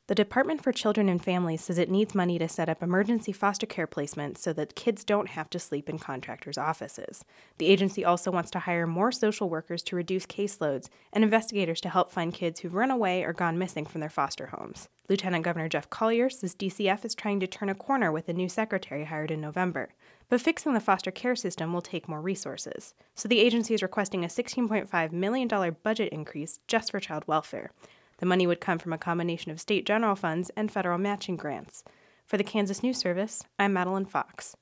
The Department for Children and Families says it needs money to set up emergency foster care placements so that kids don't have to sleep in contractors' offices. The agency also wants to hire more social workers to reduce caseloads and investigators to help find kids who've run away or gone missing from their foster homes. Lieutenant Governor Jeff Collier says DCF is trying to turn a corner with a new secretary hired in November. But fixing the foster care system will take more resources. So the agency is requesting a $16.5 million budget increase just for child welfare. The money would come from a combination of state general funds and federal matching grants. For the Kansas News Service, I'm Madeline Fox.